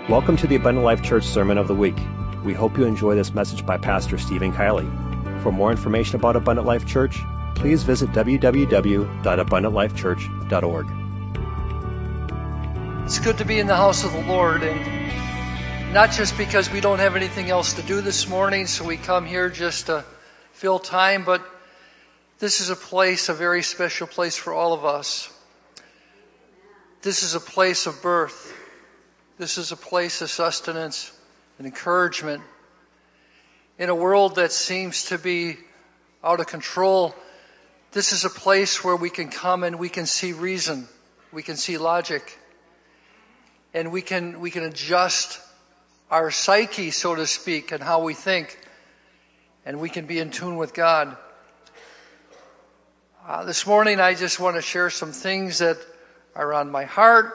Welcome to the Abundant Life Church Sermon of the Week. We hope you enjoy this message by Pastor Stephen Kiley. For more information about Abundant Life Church, please visit www.abundantlifechurch.org. It's good to be in the house of the Lord, and not just because we don't have anything else to do this morning, so we come here just to fill time, but this is a place, a very special place for all of us. This is a place of birth. This is a place of sustenance and encouragement. In a world that seems to be out of control, this is a place where we can come and we can see reason, we can see logic, and we can adjust our psyche, so to speak, and how we think, and we can be in tune with God. This morning I just want to share some things that are on my heart.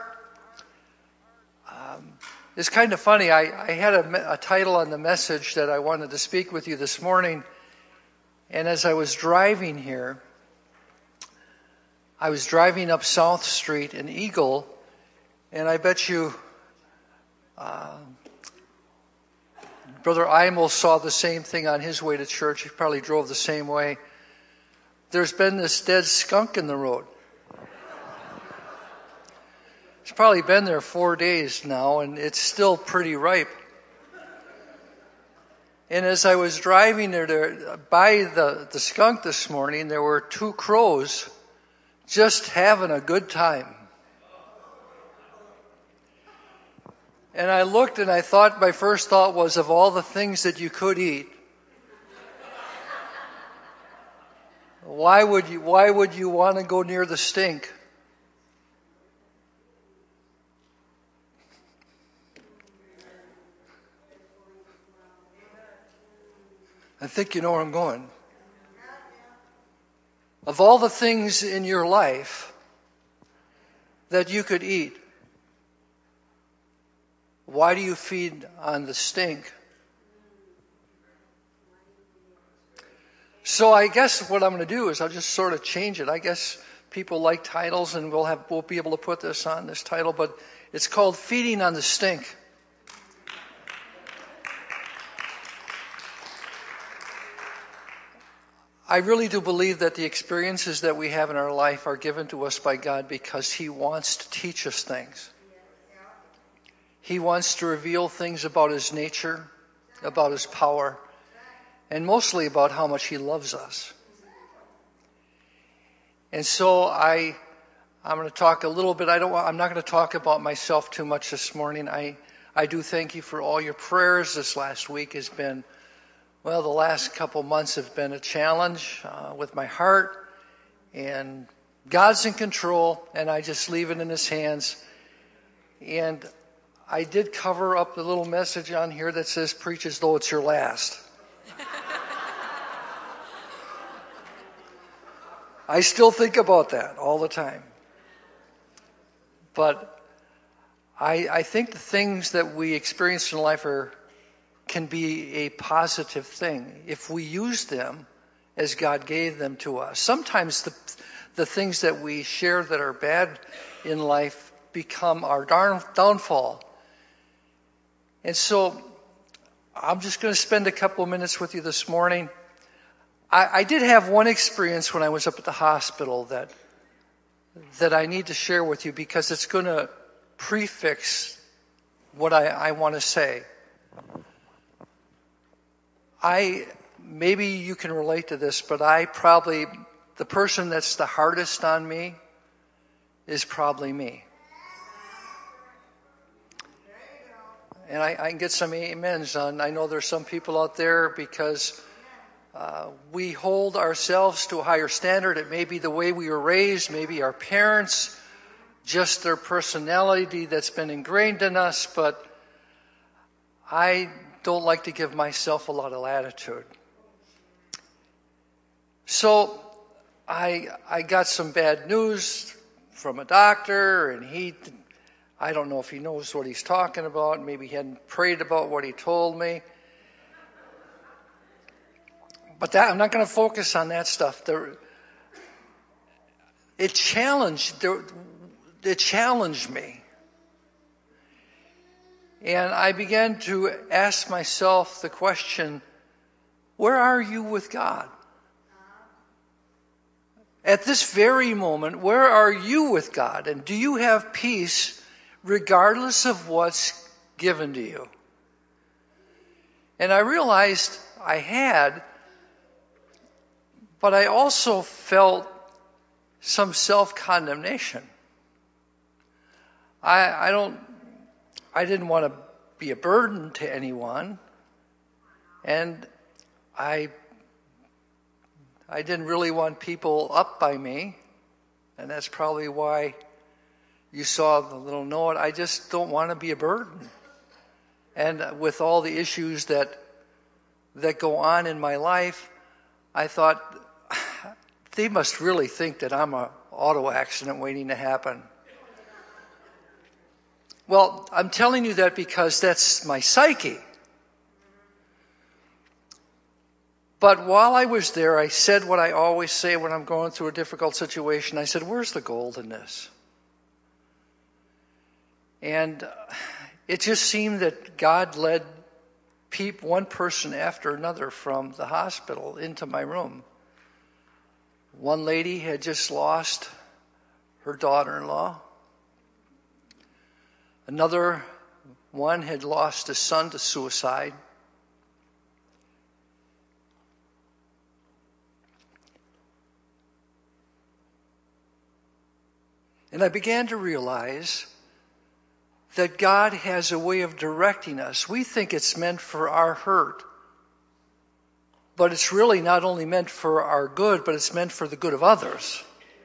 It's kind of funny. I had a title on the message that I wanted to speak with you this morning. And as I was driving here, I was driving up South Street in Eagle. And I bet you Brother Imel saw the same thing on his way to church. He probably drove the same way. There's been this dead skunk in the road. It's probably been there 4 days now, and it's still pretty ripe. And as I was driving there by the skunk this morning, there were 2 crows just having a good time. And I looked and I thought, my first thought was, of all the things that you could eat, why would you want to go near the stink? I think you know where I'm going. Of all the things in your life that you could eat, why do you feed on the stink? So I guess what I'm going to do is I'll just sort of change it. I guess people like titles, and we'll be able to put this on this title, but it's called Feeding on the Stink. I really do believe that the experiences that we have in our life are given to us by God because He wants to teach us things. He wants to reveal things about His nature, about His power, and mostly about how much He loves us. And so I'm going to talk a little bit. I'm not going to talk about myself too much this morning. I do thank you for all your prayers. This last week has been, the last couple months have been a challenge with my heart, and God's in control, and I just leave it in His hands. And I did cover up the little message on here that says, preach as though it's your last. I still think about that all the time. But I think the things that we experience in life can be a positive thing if we use them as God gave them to us. Sometimes the things that we share that are bad in life become our downfall. And so I'm just going to spend a couple of minutes with you this morning. I did have one experience when I was up at the hospital that I need to share with you because it's going to prefix what I want to say. Maybe you can relate to this, but the person that's the hardest on me is probably me. And I can get some amens on. I know there's some people out there because we hold ourselves to a higher standard. It may be the way we were raised, maybe our parents, just their personality that's been ingrained in us, but I don't like to give myself a lot of latitude. So I got some bad news from a doctor, and I don't know if he knows what he's talking about. Maybe he hadn't prayed about what he told me. But I'm not going to focus on that stuff. It challenged me. And I began to ask myself the question, where are you with God? At this very moment, where are you with God? And do you have peace regardless of what's given to you? And I realized I had, but I also felt some self-condemnation. I didn't want to be a burden to anyone, and I didn't really want people up by me, and that's probably why you saw the little note. I just don't want to be a burden. And with all the issues that go on in my life, I thought, they must really think that I'm an auto accident waiting to happen. Well, I'm telling you that because that's my psyche. But while I was there, I said what I always say when I'm going through a difficult situation. I said, where's the gold in this? And it just seemed that God led one person after another from the hospital into my room. One lady had just lost her daughter-in-law. Another one had lost a son to suicide. And I began to realize that God has a way of directing us. We think it's meant for our hurt. But it's really not only meant for our good, but it's meant for the good of others.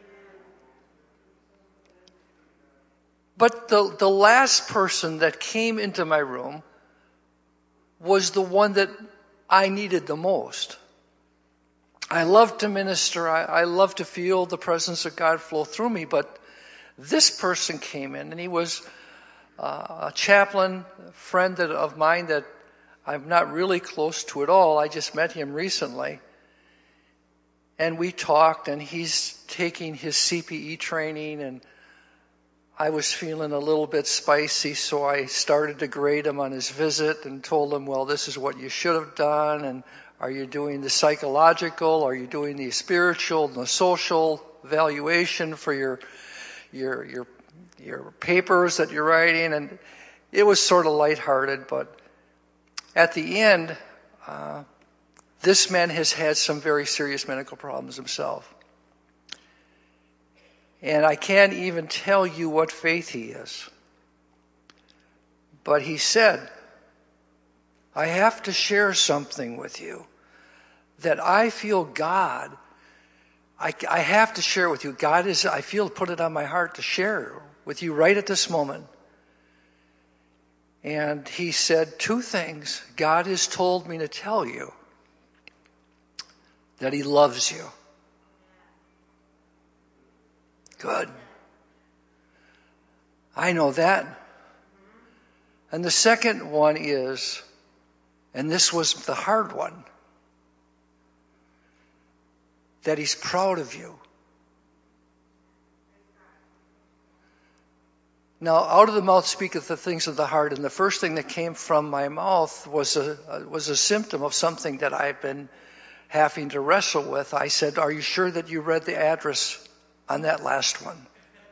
But the last person that came into my room was the one that I needed the most. I love to minister. I love to feel the presence of God flow through me. But this person came in, and he was a chaplain, a friend of mine that I'm not really close to at all. I just met him recently. And we talked, and he's taking his CPE training, and I was feeling a little bit spicy, so I started to grade him on his visit and told him, well, this is what you should have done, and are you doing the psychological, are you doing the spiritual and the social evaluation for your papers that you're writing? And it was sort of lighthearted, but at the end, this man has had some very serious medical problems himself. And I can't even tell you what faith he is. But he said, I have to share something with you that I feel God, I have to share with you. God is, I feel, put it on my heart to share with you right at this moment. And he said 2 things. God has told me to tell you that he loves you. Good. I know that. And the second one is, and this was the hard one, that he's proud of you. Now, out of the mouth speaketh the things of the heart, and the first thing that came from my mouth was a symptom of something that I've been having to wrestle with. I said, are you sure that you read the address on that last one?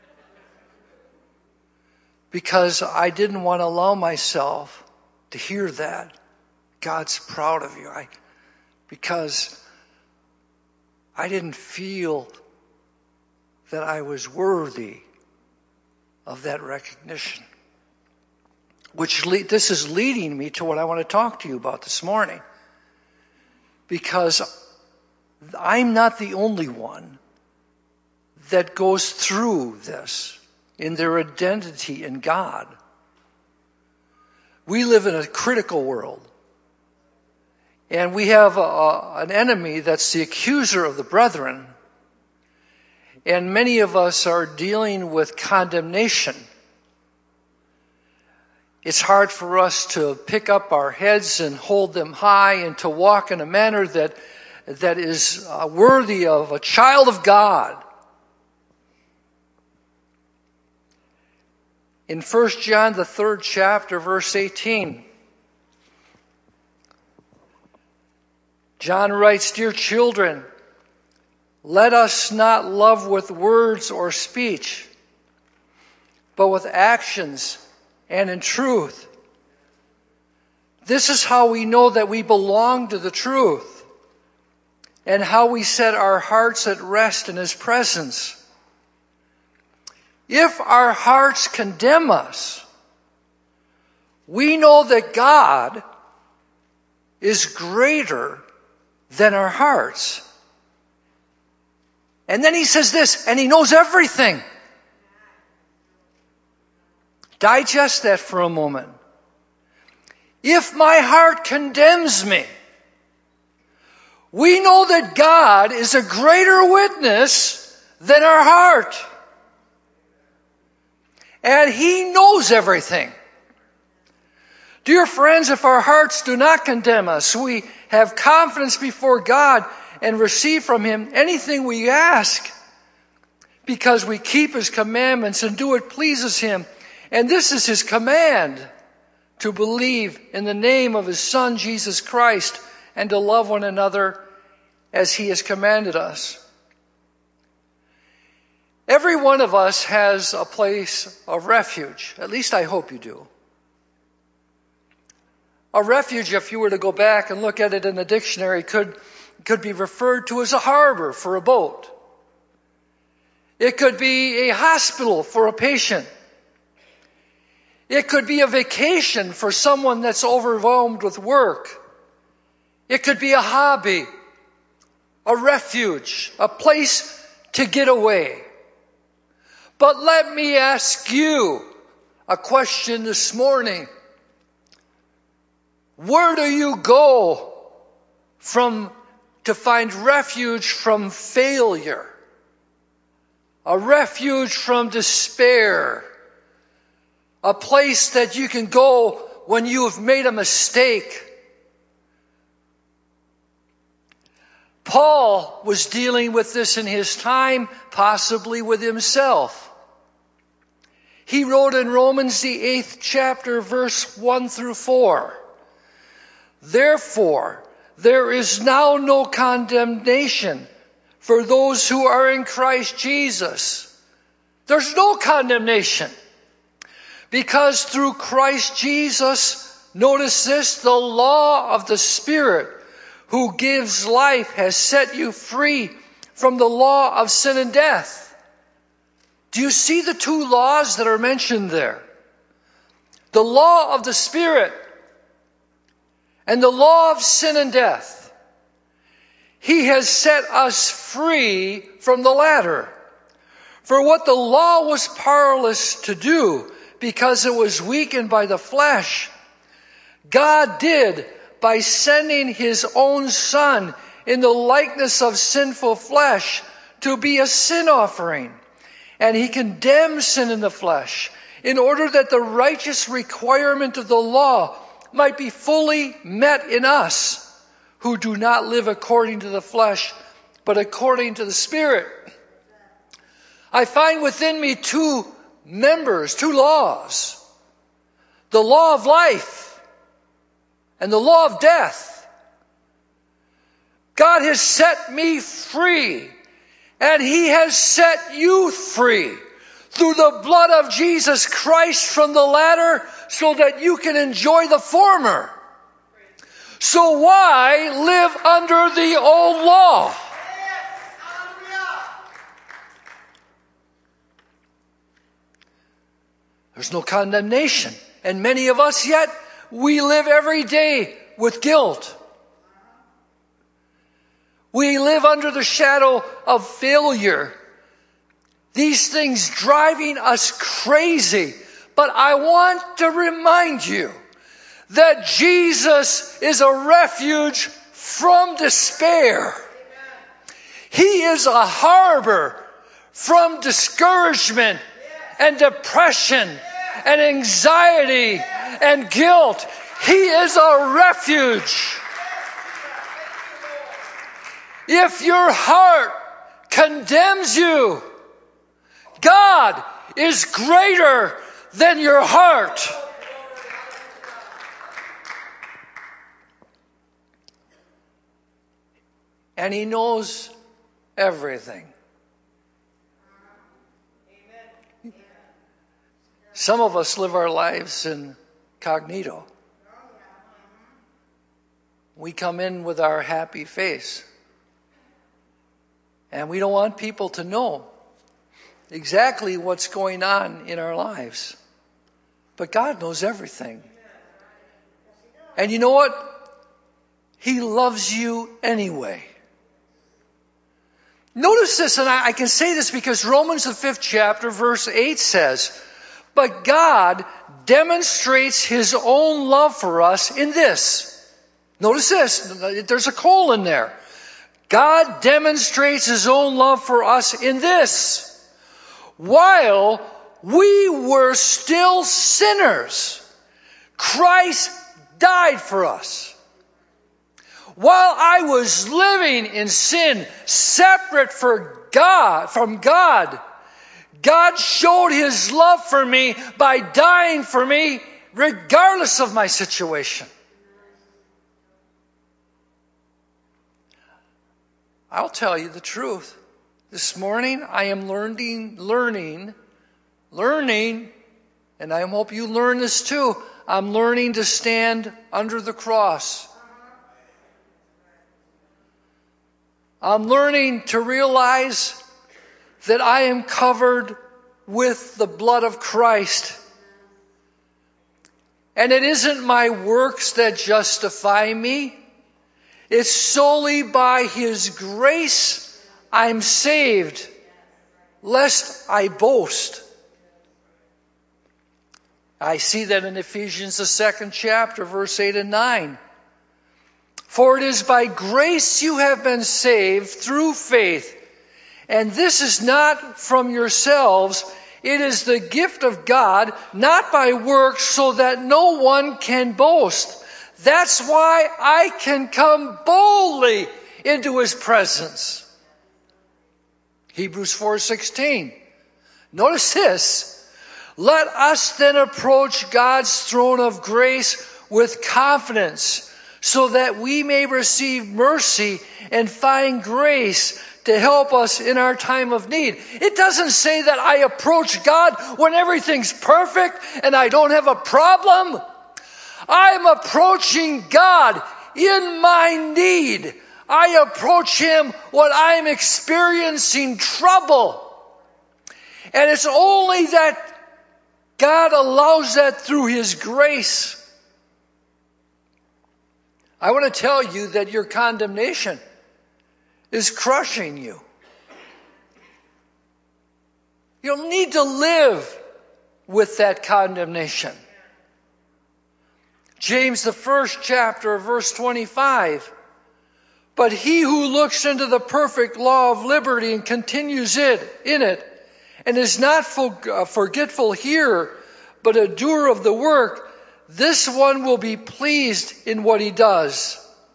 Because I didn't want to allow myself to hear that. God's proud of you. Because I didn't feel that I was worthy of that recognition. This is leading me to what I want to talk to you about this morning. Because I'm not the only one that goes through this in their identity in God. We live in a critical world. And we have an enemy that's the accuser of the brethren. And many of us are dealing with condemnation. It's hard for us to pick up our heads and hold them high and to walk in a manner that is worthy of a child of God. In 1 John, the 3rd chapter, verse 18, John writes, "Dear children, let us not love with words or speech, but with actions and in truth. This is how we know that we belong to the truth, and how we set our hearts at rest in His presence. If our hearts condemn us, we know that God is greater than our hearts." And then he says this, and He knows everything. Digest that for a moment. If my heart condemns me, we know that God is a greater witness than our heart. And He knows everything. Dear friends, if our hearts do not condemn us, we have confidence before God and receive from Him anything we ask, because we keep His commandments and do what pleases Him. And this is His command, to believe in the name of His Son, Jesus Christ, and to love one another as He has commanded us. Every one of us has a place of refuge. At least I hope you do. A refuge, if you were to go back and look at it in the dictionary, could be referred to as a harbor for a boat. It could be a hospital for a patient. It could be a vacation for someone that's overwhelmed with work. It could be a hobby, a refuge, a place to get away. But let me ask you a question this morning. Where do you go to find refuge from failure? A refuge from despair? A place that you can go when you have made a mistake? Paul was dealing with this in his time, possibly with himself. He wrote in Romans, the 8th chapter, verse 1 through 4, "Therefore, there is now no condemnation for those who are in Christ Jesus." There's no condemnation. Because through Christ Jesus, notice this, the law of the Spirit who gives life has set you free from the law of sin and death. Do you see the two laws that are mentioned there? The law of the Spirit and the law of sin and death. He has set us free from the latter. For what the law was powerless to do, because it was weakened by the flesh, God did by sending His own Son in the likeness of sinful flesh to be a sin offering. And He condemned sin in the flesh in order that the righteous requirement of the law might be fully met in us who do not live according to the flesh, but according to the Spirit. I find within me two laws. The law of life and the law of death. God has set me free, and He has set you free through the blood of Jesus Christ from the latter, so that you can enjoy the former. So why live under the old law? There's no condemnation. And many of us yet, we live every day with guilt. We live under the shadow of failure. These things driving us crazy. But I want to remind you that Jesus is a refuge from despair. He is a harbor from discouragement and depression and anxiety and guilt. He is a refuge. If your heart condemns you, God is greater than your heart. And He knows everything. Some of us live our lives incognito. We come in with our happy face. And we don't want people to know exactly what's going on in our lives. But God knows everything. And you know what? He loves you anyway. Notice this, and I can say this because Romans the 5th chapter, verse 8 says, "But God demonstrates His own love for us in this." Notice this, there's a colon there. God demonstrates His own love for us in this: while we were still sinners, Christ died for us. While I was living in sin, separate from God, God showed His love for me by dying for me regardless of my situation. I'll tell you the truth. This morning I am learning, and I hope you learn this too. I'm learning to stand under the cross. I'm learning to realize that I am covered with the blood of Christ. And it isn't my works that justify me. It's solely by His grace I'm saved, lest I boast. I see that in Ephesians the 2nd chapter, verse 8 and 9. "For it is by grace you have been saved through faith. And this is not from yourselves. It is the gift of God, not by works, so that no one can boast." That's why I can come boldly into His presence. Hebrews 4:16. Notice this. "Let us then approach God's throne of grace with confidence, so that we may receive mercy and find grace to help us in our time of need." It doesn't say that I approach God when everything's perfect and I don't have a problem. I'm approaching God in my need. I approach Him when I'm experiencing trouble. And it's only that God allows that through His grace. I want to tell you that your condemnation is crushing you. You'll need to live with that condemnation. James the 1st chapter, verse 25. "But he who looks into the perfect law of liberty and continues in it, and is not forgetful hearer, but a doer of the work, this one will be pleased in what he does."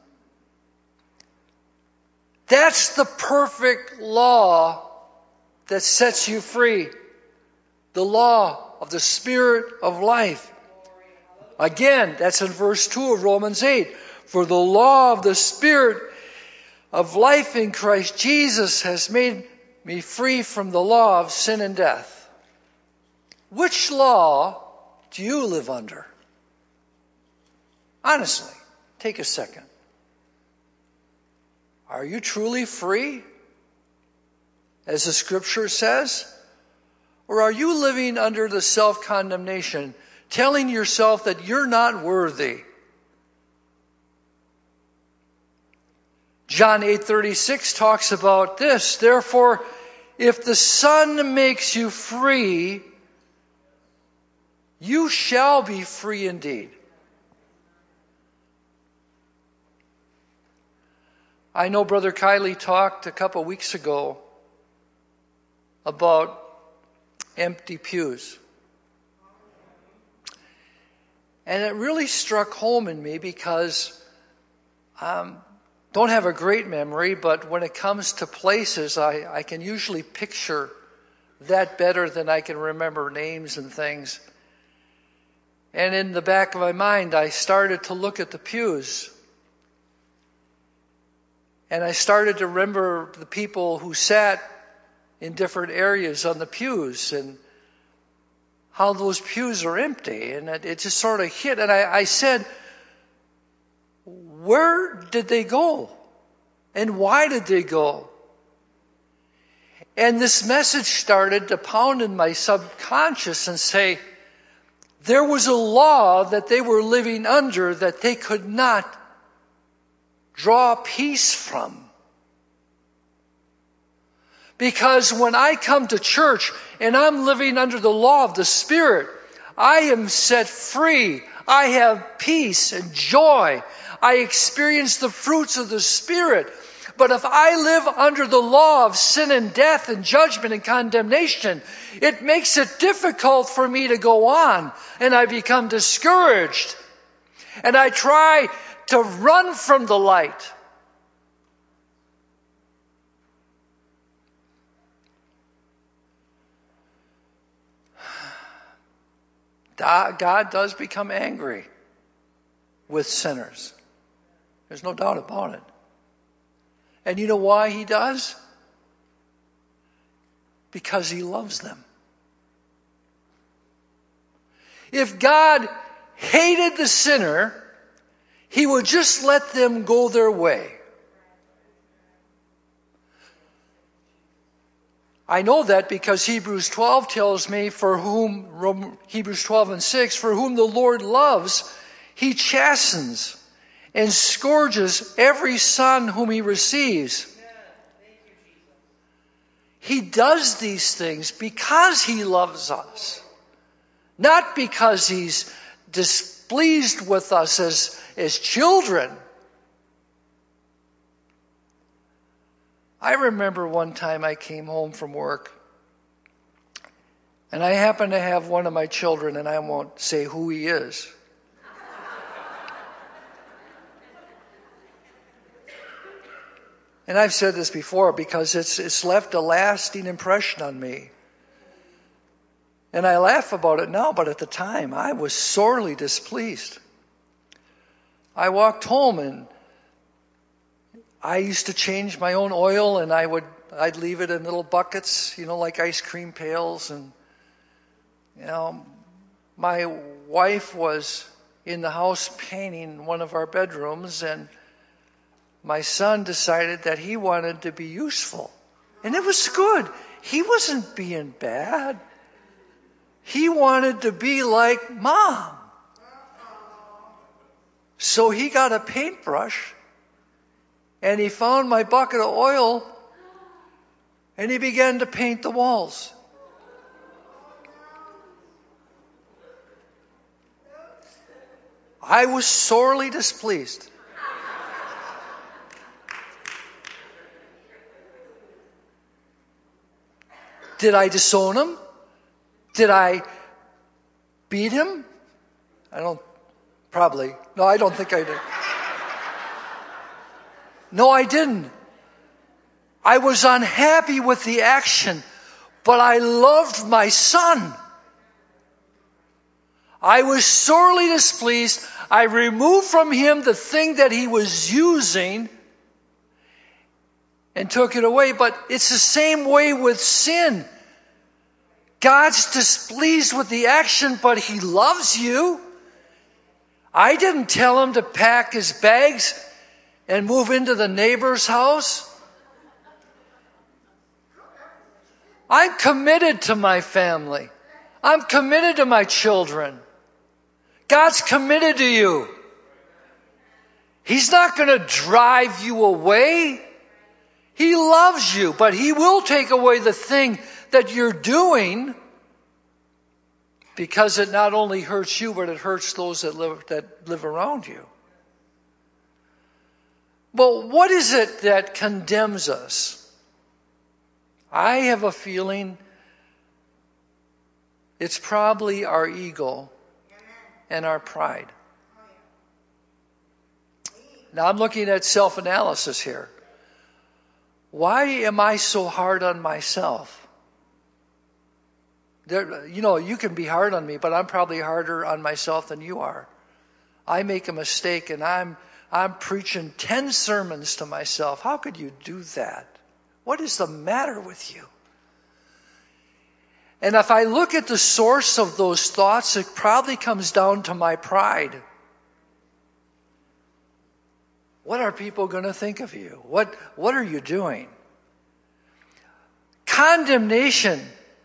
That's the perfect law that sets you free. The law of the Spirit of life. Again, that's in verse 2 of Romans 8. "For the law of the Spirit of life in Christ Jesus has made me free from the law of sin and death." Which law do you live under? Honestly, take a second. Are you truly free, as the Scripture says? Or are you living under the self-condemnation, telling yourself that you're not worthy? John 8:36 talks about this. "Therefore, if the Son makes you free, you shall be free indeed." I know Brother Kiley talked a couple weeks ago about empty pews. And it really struck home in me because don't have a great memory, but when it comes to places, I can usually picture that better than I can remember names and things. And in the back of my mind, I started to look at the pews. And I started to remember the people who sat in different areas on the pews and how those pews are empty. And it just sort of hit. And I said, where did they go? And why did they go? And this message started to pound in my subconscious and say, there was a law that they were living under that they could not draw peace from. Because when I come to church and I'm living under the law of the Spirit, I am set free. I have peace and joy. I experience the fruits of the Spirit. But if I live under the law of sin and death and judgment and condemnation, it makes it difficult for me to go on. And I become discouraged. And I try to run from the light. God does become angry with sinners. There's no doubt about it. And you know why He does? Because He loves them. If God hated the sinner, He would just let them go their way. I know that because Hebrews 12 tells me Hebrews 12 and 6, for whom the Lord loves, He chastens and scourges every son whom He receives. He does these things because He loves us. Not because He's displeased with us as children. I remember one time I came home from work, and I happened to have one of my children, and I won't say who he is. And I've said this before because it's left a lasting impression on me. And I laugh about it now, but at the time I was sorely displeased. I walked home and I used to change my own oil, and I'd leave it in little buckets, like ice cream pails. And, my wife was in the house painting one of our bedrooms, and my son decided that he wanted to be useful. And it was good. He wasn't being bad. He wanted to be like Mom. So he got a paintbrush, and he found my bucket of oil, and he began to paint the walls. I was sorely displeased. Did I disown him? Did I beat him? No, I don't think I did. No, I didn't. I was unhappy with the action, but I loved my son. I was sorely displeased. I removed from him the thing that he was using and took it away. But it's the same way with sin. God's displeased with the action, but He loves you. I didn't tell him to pack his bags and move into the neighbor's house. I'm committed to my family. I'm committed to my children. God's committed to you. He's not going to drive you away. He loves you, but He will take away the thing that you're doing because it not only hurts you, but it hurts those that live around you. But what is it that condemns us? I have a feeling it's probably our ego and our pride. Now I'm looking at self-analysis here. Why am I so hard on myself? You can be hard on me, but I'm probably harder on myself than you are. I make a mistake and I'm preaching 10 sermons to myself. How could you do that? What is the matter with you? And if I look at the source of those thoughts, it probably comes down to my pride. What are people going to think of you? What are you doing? Condemnation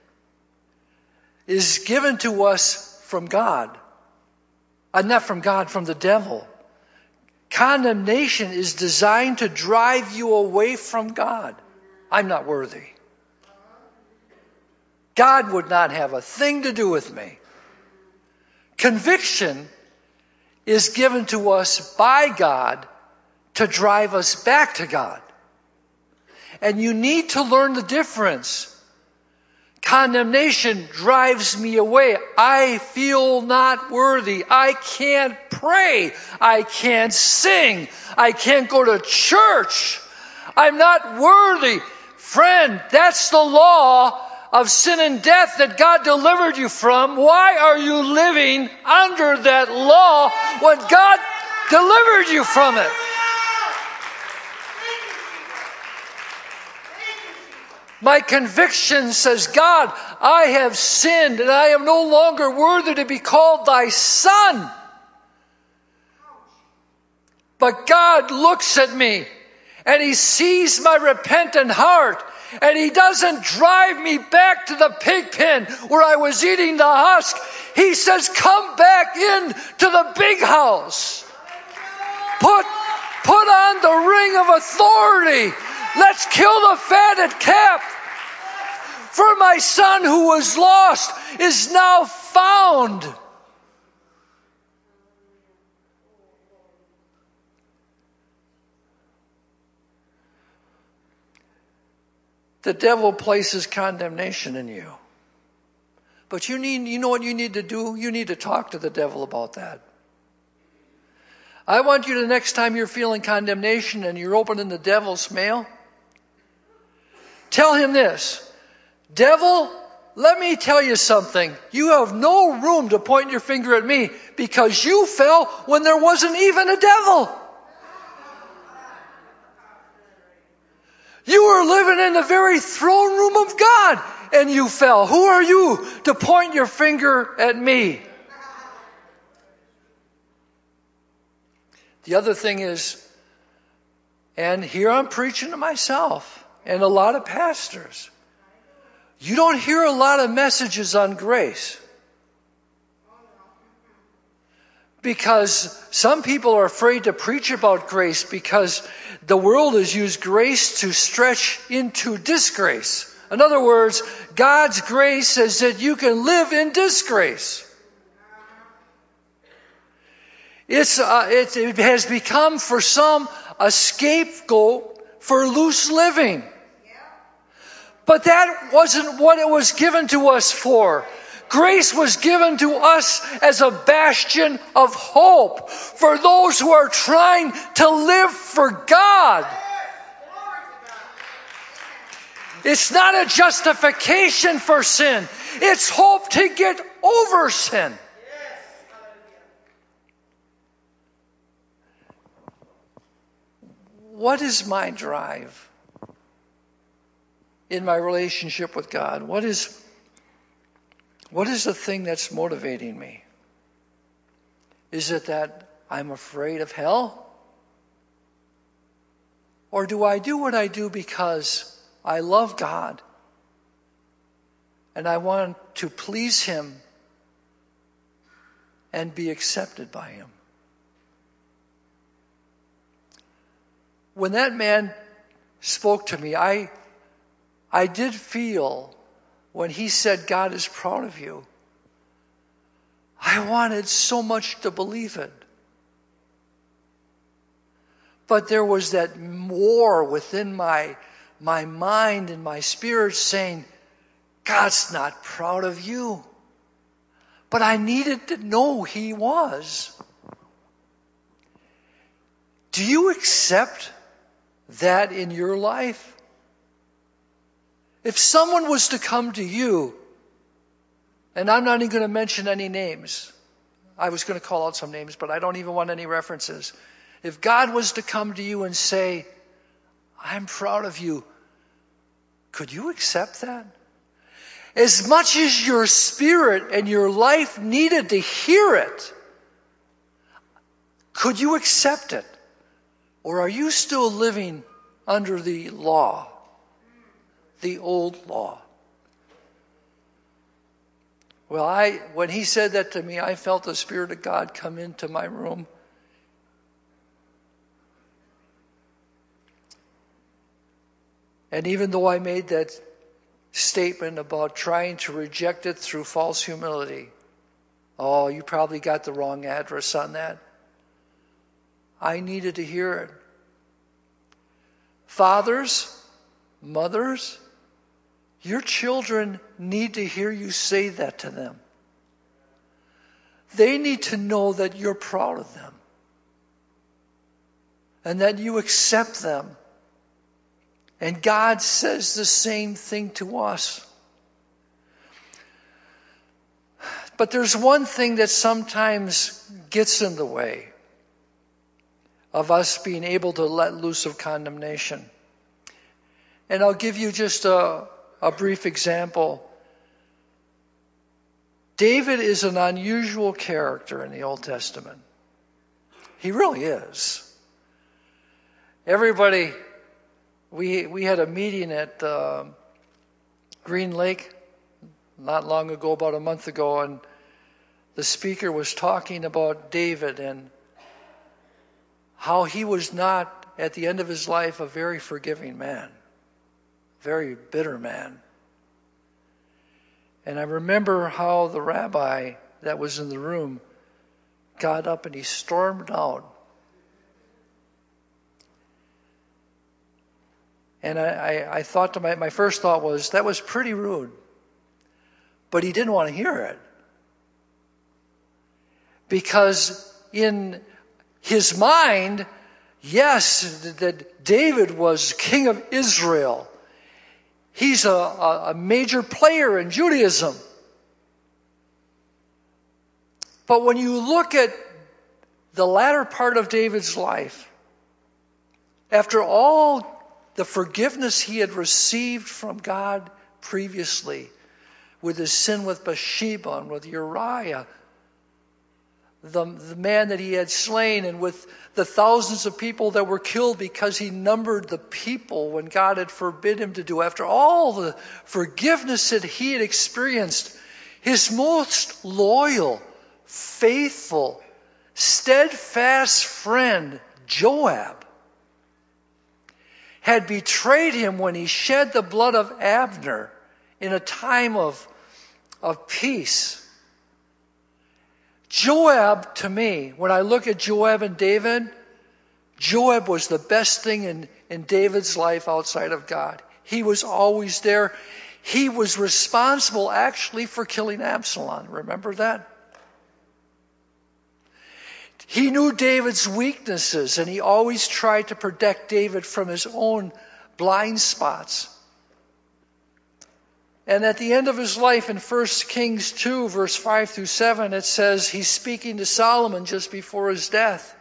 is given to us from God. Not from God, from the devil. Condemnation is designed to drive you away from God. I'm not worthy. God would not have a thing to do with me. Conviction is given to us by God to drive us back to God. And you need to learn the difference. Condemnation drives me away. I feel not worthy. I can't pray. I can't sing. I can't go to church. I'm not worthy. Friend, that's the law of sin and death that God delivered you from. Why are you living under that law when God delivered you from it? My conviction says, God, I have sinned and I am no longer worthy to be called thy son. But God looks at me and he sees my repentant heart and he doesn't drive me back to the pig pen where I was eating the husk. He says, come back in to the big house. Put on the ring of authority. Let's kill the fatted calf. For my son who was lost is now found. The devil places condemnation in you. But you know what you need to do? You need to talk to the devil about that. I want you to, next time you're feeling condemnation and you're opening the devil's mail, tell him this. Devil, let me tell you something. You have no room to point your finger at me because you fell when there wasn't even a devil. You were living in the very throne room of God and you fell. Who are you to point your finger at me? The other thing is, and here I'm preaching to myself and a lot of pastors, you don't hear a lot of messages on grace. Because some people are afraid to preach about grace because the world has used grace to stretch into disgrace. In other words, God's grace says that you can live in disgrace. It has become for some a scapegoat for loose living. But that wasn't what it was given to us for. Grace was given to us as a bastion of hope for those who are trying to live for God. It's not a justification for sin. It's hope to get over sin. What is my drive in my relationship with God? What is the thing that's motivating me? Is it that I'm afraid of hell? Or do I do what I do because I love God and I want to please Him and be accepted by Him? When that man spoke to me, I did feel, when he said, God is proud of you, I wanted so much to believe it. But there was that war within my mind and my spirit saying, God's not proud of you. But I needed to know He was. Do you accept that in your life? If someone was to come to you And I'm not even going to mention any names. I was going to call out some names, but I don't even want any references. If God was to come to you and say, I'm proud of you, could you accept that? As much as your spirit and your life needed to hear it, could you accept it? Or are you still living under the law, the old law? Well, when he said that to me, I felt the Spirit of God come into my room. And even though I made that statement about trying to reject it through false humility, oh, you probably got the wrong address on that. I needed to hear it. Fathers, mothers, your children need to hear you say that to them. They need to know that you're proud of them and that you accept them. And God says the same thing to us. But there's one thing that sometimes gets in the way of us being able to let loose of condemnation. And I'll give you just a brief example. David is an unusual character in the Old Testament. He really is. Everybody, we had a meeting at Green Lake not long ago, about a month ago, and the speaker was talking about David and how he was not, at the end of his life, a very forgiving man, very bitter man. And I remember how the rabbi that was in the room got up and he stormed out. And I thought to my first thought was, that was pretty rude. But he didn't want to hear it. Because in his mind, yes, that David was king of Israel. He's a major player in Judaism. But when you look at the latter part of David's life, after all the forgiveness he had received from God previously, with his sin with Bathsheba and with Uriah, the man that he had slain, and with the thousands of people that were killed because he numbered the people when God had forbid him to do. After all the forgiveness that he had experienced, his most loyal, faithful, steadfast friend, Joab, had betrayed him when he shed the blood of Abner in a time of peace. Joab, to me, when I look at Joab and David, Joab was the best thing in David's life outside of God. He was always there. He was responsible actually for killing Absalom. Remember that? He knew David's weaknesses, and he always tried to protect David from his own blind spots. And at the end of his life in 1 Kings 2, verse 5 through 7, it says he's speaking to Solomon just before his death.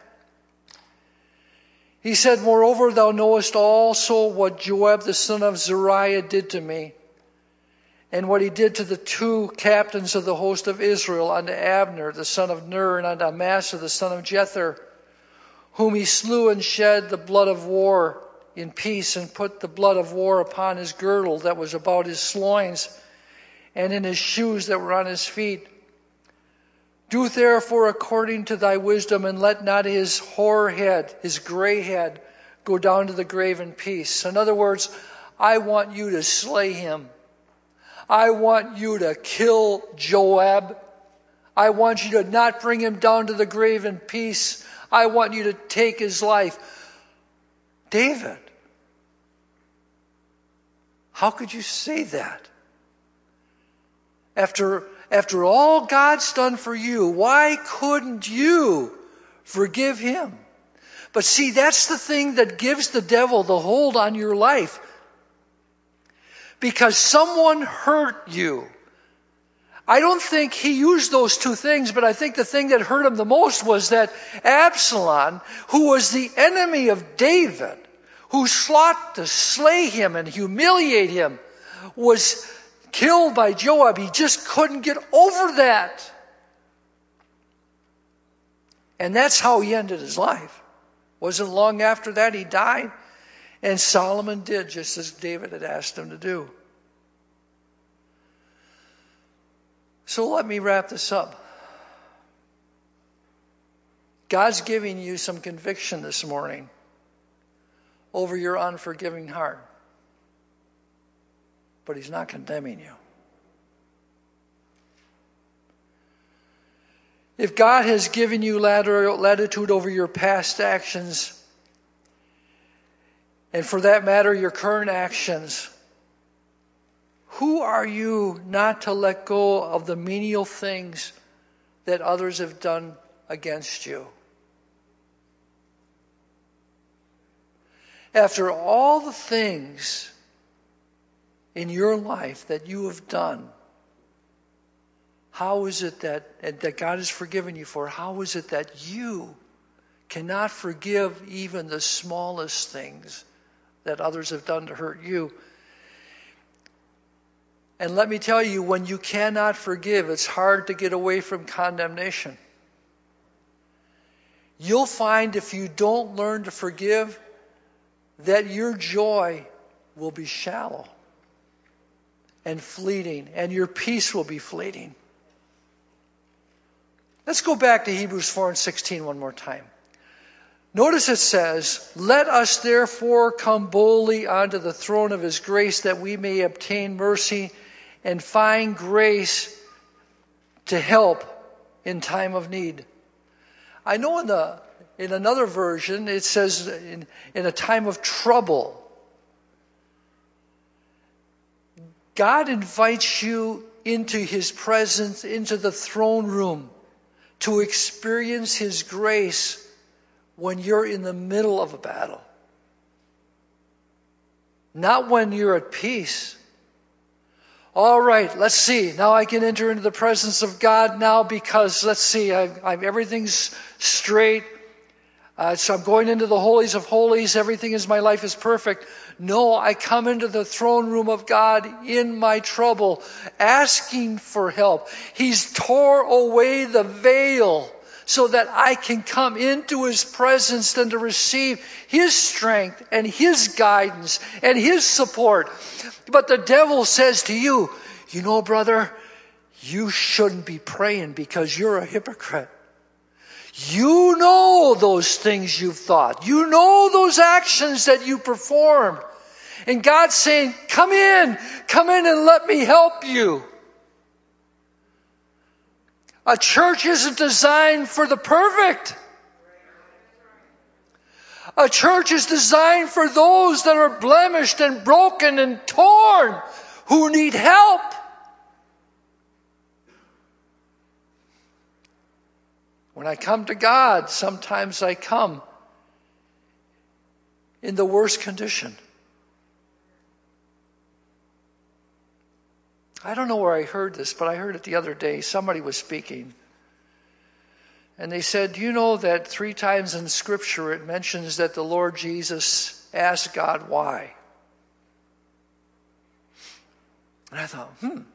He said, "Moreover, thou knowest also what Joab the son of Zeruiah did to me, and what he did to the two captains of the host of Israel, unto Abner the son of Ner, and unto Amasa the son of Jether, whom he slew and shed the blood of war in peace, and put the blood of war upon his girdle that was about his loins, and in his shoes that were on his feet. Do therefore according to thy wisdom, and let not his hoar head, his gray head, go down to the grave in peace." In other words, I want you to slay him. I want you to kill Joab. I want you to not bring him down to the grave in peace. I want you to take his life. David, how could you say that? After all God's done for you, why couldn't you forgive him? But see, that's the thing that gives the devil the hold on your life. Because someone hurt you. I don't think he used those two things, but I think the thing that hurt him the most was that Absalom, who was the enemy of David, who sought to slay him and humiliate him, was killed by Joab. He just couldn't get over that. And that's how he ended his life. Wasn't long after that he died. And Solomon did just as David had asked him to do. So let me wrap this up. God's giving you some conviction this morning over your unforgiving heart. But he's not condemning you. If God has given you latitude over your past actions, and for that matter, your current actions, who are you not to let go of the menial things that others have done against you? After all the things in your life that you have done, how is it that God has forgiven you for? How is it that you cannot forgive even the smallest things that others have done to hurt you? And let me tell you, when you cannot forgive, it's hard to get away from condemnation. You'll find if you don't learn to forgive, that your joy will be shallow and fleeting, and your peace will be fleeting. Let's go back to Hebrews 4:16 one more time. Notice it says, "Let us therefore come boldly unto the throne of his grace, that we may obtain mercy and find grace to help in time of need." I know in another version it says in a time of trouble. God invites you into his presence, into the throne room, to experience his grace when you're in the middle of a battle. Not when you're at peace. All right, let's see. Now I can enter into the presence of God now because, let's see, everything's straight. So I'm going into the holies of holies. Everything in my life is perfect. No, I come into the throne room of God in my trouble, asking for help. He's tore away the veil so that I can come into his presence and to receive his strength and his guidance and his support. But the devil says to you, you know, brother, you shouldn't be praying because you're a hypocrite. You know those things you've thought. You know those actions that you performed. And God's saying, come in and let me help you. A church isn't designed for the perfect. A church is designed for those that are blemished and broken and torn, who need help. When I come to God, sometimes I come in the worst condition. I don't know where I heard this, but I heard it the other day. Somebody was speaking. And they said, do you know that 3 times in Scripture it mentions that the Lord Jesus asked God why? And I thought,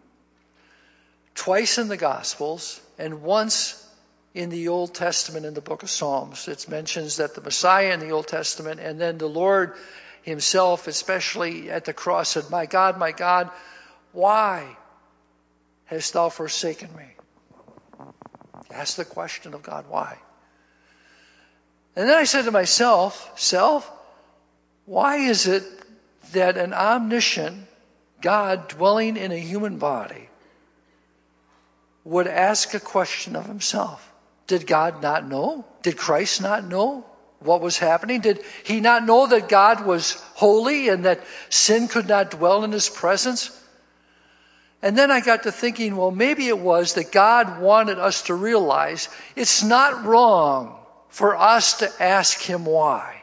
Twice in the Gospels and once in the Old Testament in the book of Psalms. It mentions that the Messiah in the Old Testament and then the Lord himself, especially at the cross, said, my God, why hast thou forsaken me? Ask the question of God, why? And then I said to myself, why is it that an omniscient God dwelling in a human body would ask a question of himself? Did God not know? Did Christ not know what was happening? Did he not know that God was holy and that sin could not dwell in his presence? And then I got to thinking, well, maybe it was that God wanted us to realize it's not wrong for us to ask him why.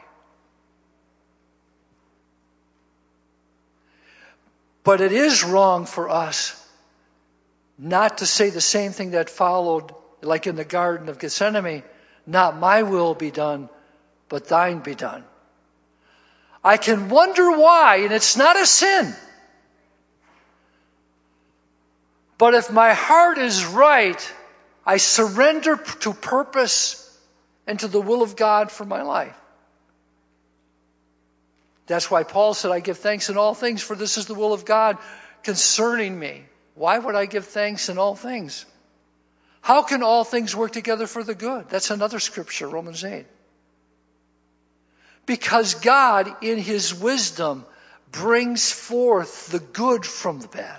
But it is wrong for us not to say the same thing that followed, like in the Garden of Gethsemane, not my will be done, but thine be done. I can wonder why, and it's not a sin. But if my heart is right, I surrender to purpose and to the will of God for my life. That's why Paul said, I give thanks in all things, for this is the will of God concerning me. Why would I give thanks in all things? How can all things work together for the good? That's another scripture, Romans 8. Because God, in His wisdom, brings forth the good from the bad.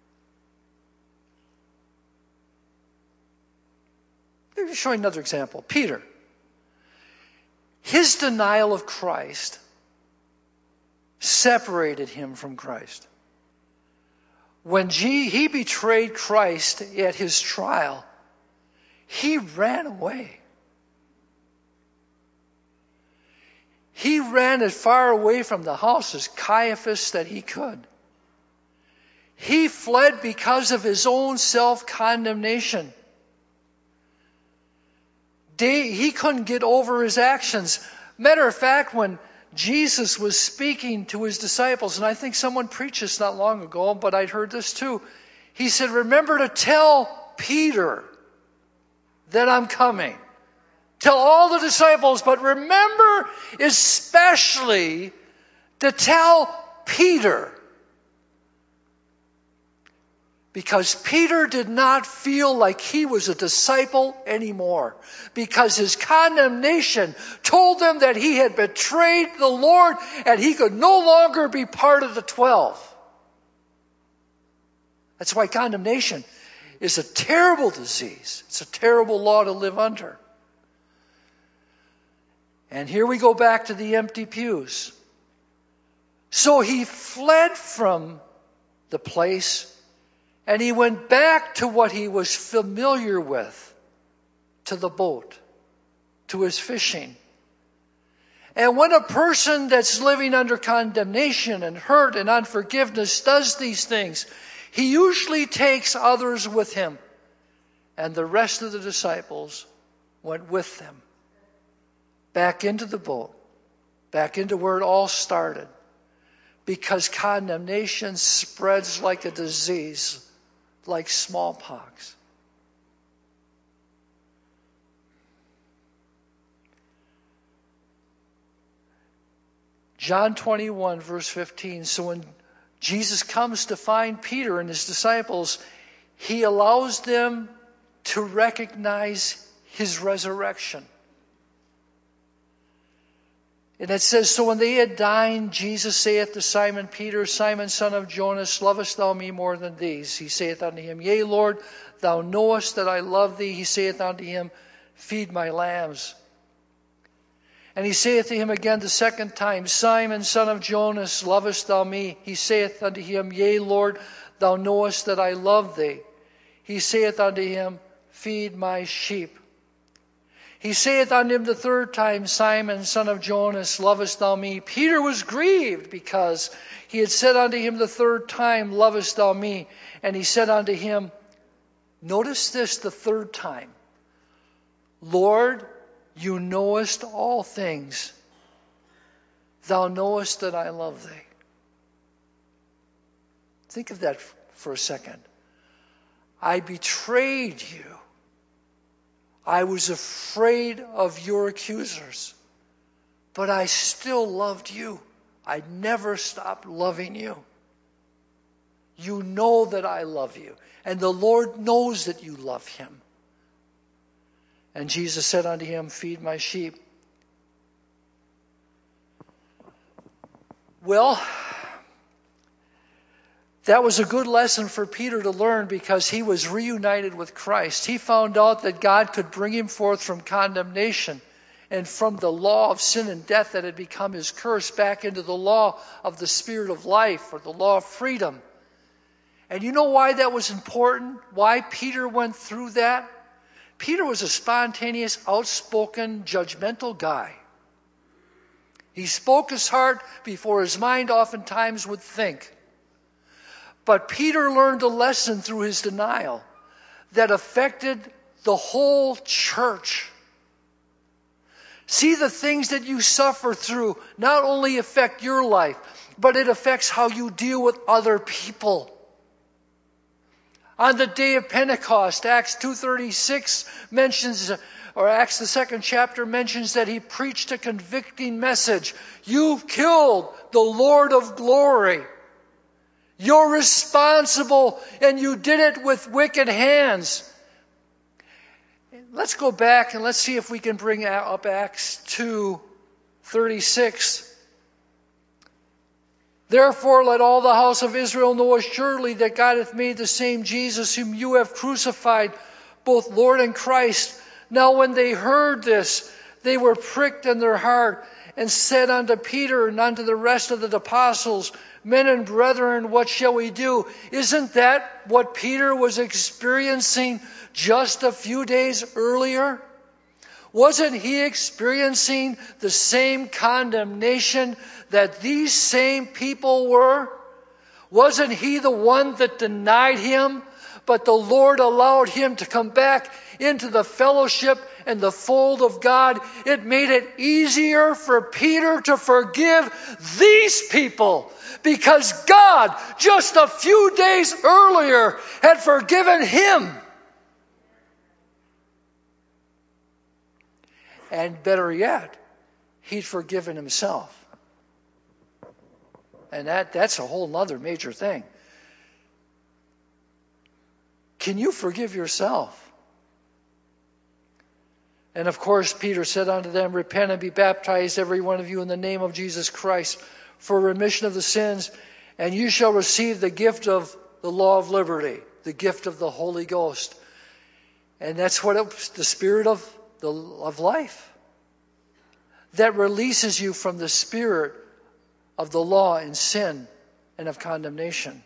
Let me show you another example. Peter. His denial of Christ separated him from Christ. When he betrayed Christ at his trial, he ran away. He ran as far away from the house as Caiaphas that he could. He fled because of his own self-condemnation. He couldn't get over his actions. Matter of fact, when Jesus was speaking to his disciples, and I think someone preached this not long ago, but I'd heard this too. He said, remember to tell Peter that I'm coming. Tell all the disciples, but remember especially to tell Peter. Because Peter did not feel like he was a disciple anymore. Because his condemnation told him that he had betrayed the Lord and he could no longer be part of the 12. That's why condemnation is a terrible disease. It's a terrible law to live under. And here we go back to the empty pews. So he fled from the place and he went back to what he was familiar with, to the boat, to his fishing. And when a person that's living under condemnation and hurt and unforgiveness does these things, he usually takes others with him. And the rest of the disciples went with them. Back into the boat. Back into where it all started. Because condemnation spreads like a disease, like smallpox. John 21, verse 15. So when Jesus comes to find Peter and his disciples, he allows them to recognize his resurrection. And it says, so when they had dined, Jesus saith to Simon Peter, Simon, son of Jonas, lovest thou me more than these? He saith unto him, Yea, Lord, thou knowest that I love thee. He saith unto him, Feed my lambs. And he saith to him again the second time, Simon, son of Jonas, lovest thou me? He saith unto him, Yea, Lord, thou knowest that I love thee. He saith unto him, Feed my sheep. He saith unto him the third time, Simon, son of Jonas, lovest thou me? Peter was grieved because he had said unto him the third time, Lovest thou me? And he said unto him, notice this the third time, Lord, you knowest all things. Thou knowest that I love thee. Think of that for a second. I betrayed you. I was afraid of your accusers, but I still loved you. I never stopped loving you. You know that I love you, and the Lord knows that you love him. And Jesus said unto him, Feed my sheep. Well, that was a good lesson for Peter to learn because he was reunited with Christ. He found out that God could bring him forth from condemnation and from the law of sin and death that had become his curse back into the law of the Spirit of life or the law of freedom. And you know why that was important? Why Peter went through that? Peter was a spontaneous, outspoken, judgmental guy. He spoke his heart before his mind oftentimes would think. But Peter learned a lesson through his denial that affected the whole church. See, the things that you suffer through not only affect your life, but it affects how you deal with other people. On the day of Pentecost, Acts 2:36 mentions, or Acts the 2nd chapter mentions that he preached a convicting message. You've killed the Lord of glory. You're responsible, and you did it with wicked hands. Let's go back and let's see if we can bring up Acts 2:36. Therefore let all the house of Israel know assuredly that God hath made the same Jesus whom you have crucified, both Lord and Christ. Now when they heard this, they were pricked in their heart, and said unto Peter and unto the rest of the apostles, Men and brethren, what shall we do? Isn't that what Peter was experiencing just a few days earlier? Wasn't he experiencing the same condemnation that these same people were? Wasn't he the one that denied him? But the Lord allowed him to come back into the fellowship and the fold of God. It made it easier for Peter to forgive these people because God, just a few days earlier, had forgiven him. And better yet, he'd forgiven himself. And that's a whole other major thing. Can you forgive yourself? And of course, Peter said unto them, Repent and be baptized, every one of you, in the name of Jesus Christ, for remission of the sins, and you shall receive the gift of the law of liberty, the gift of the Holy Ghost. And that's what the Spirit of life that releases you from the spirit of the law and sin and of condemnation.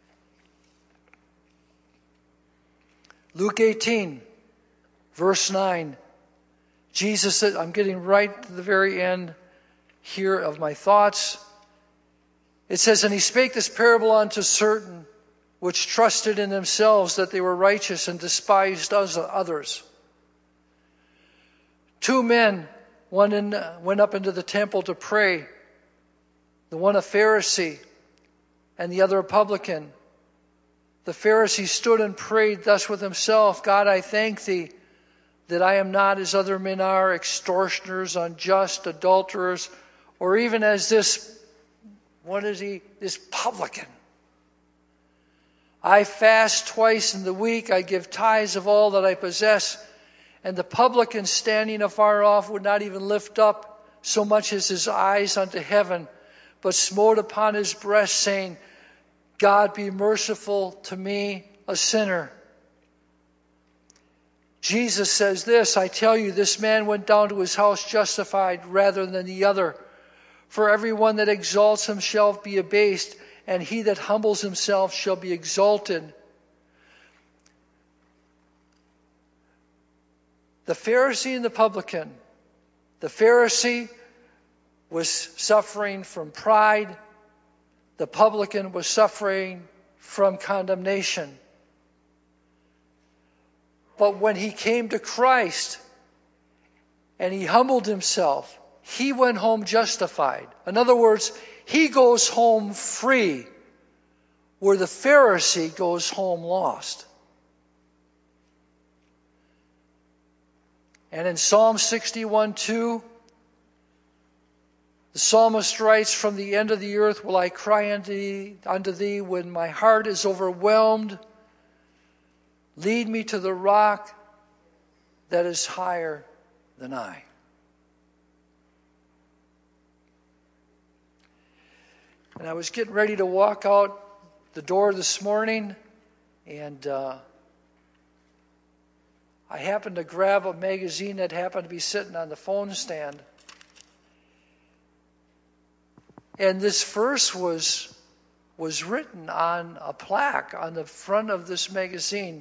Luke 18, verse 9. Jesus said, I'm getting right to the very end here of my thoughts. It says, And he spake this parable unto certain which trusted in themselves that they were righteous and despised others. 2 men, one went up into the temple to pray, the one a Pharisee and the other a publican. The Pharisee stood and prayed thus with himself, God, I thank thee that I am not as other men are, extortioners, unjust, adulterers, or even as this publican. I fast twice in the week, I give tithes of all that I possess. And the publican standing afar off would not even lift up so much as his eyes unto heaven, but smote upon his breast, saying, God be merciful to me, a sinner. Jesus says this, I tell you, this man went down to his house justified rather than the other. For everyone that exalts himself be abased, and he that humbles himself shall be exalted. The Pharisee and the publican. The Pharisee was suffering from pride. The publican was suffering from condemnation. But when he came to Christ and he humbled himself, he went home justified. In other words, he goes home free, where the Pharisee goes home lost. And in Psalm 61:2, the psalmist writes, From the end of the earth will I cry unto thee when my heart is overwhelmed. Lead me to the rock that is higher than I. And I was getting ready to walk out the door this morning, and I happened to grab a magazine that happened to be sitting on the phone stand. And this verse was written on a plaque on the front of this magazine.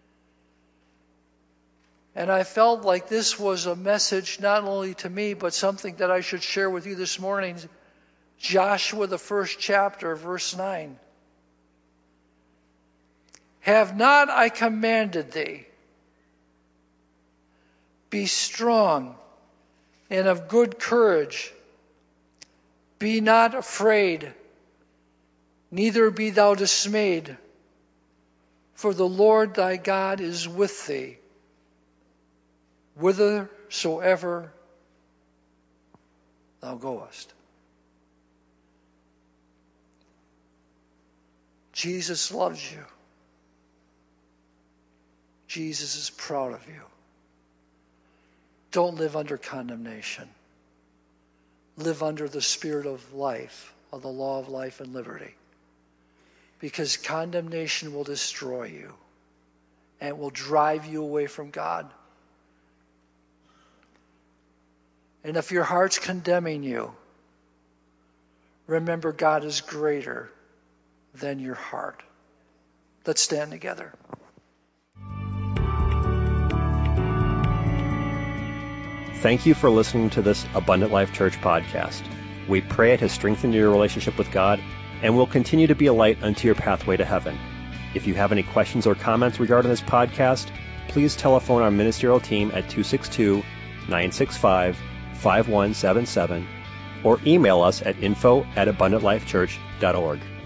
And I felt like this was a message not only to me, but something that I should share with you this morning. Joshua, the 1st chapter, verse 9. Have not I commanded thee? Be strong and of good courage. Be not afraid, neither be thou dismayed, for the Lord thy God is with thee, whithersoever thou goest. Jesus loves you. Jesus is proud of you. Don't live under condemnation. Live under the spirit of life, of the law of life and liberty. Because condemnation will destroy you and will drive you away from God. And if your heart's condemning you, remember God is greater than your heart. Let's stand together. Thank you for listening to this Abundant Life Church podcast. We pray it has strengthened your relationship with God and will continue to be a light unto your pathway to heaven. If you have any questions or comments regarding this podcast, please telephone our ministerial team at 262-965-5177 or email us at info@abundantlifechurch.org.